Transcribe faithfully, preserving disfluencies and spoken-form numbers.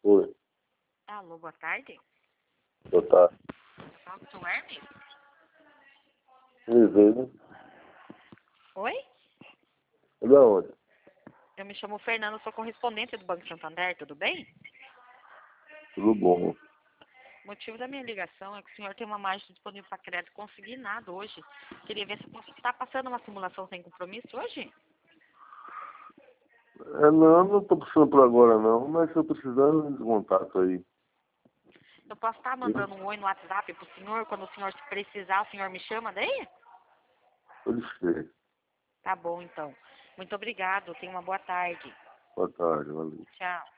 Oi, Alô, boa tarde. boa tarde. Fala com o seu Hermes? Me veio. Oi? É da onde? Eu me chamo Fernando, sou correspondente do Banco Santander, tudo bem? Tudo bom. O motivo da minha ligação é que o senhor tem uma margem disponível para crédito consignado hoje. Queria ver se você está passando uma simulação sem compromisso hoje? É, não, não tô precisando por agora não, mas se eu precisar, eu entro em contato aí. Eu posso estar mandando um oi no WhatsApp pro senhor, quando o senhor precisar, o senhor me chama daí? Pode ser. Tá bom, então. Muito obrigado, tenha uma boa tarde. Boa tarde, valeu. Tchau.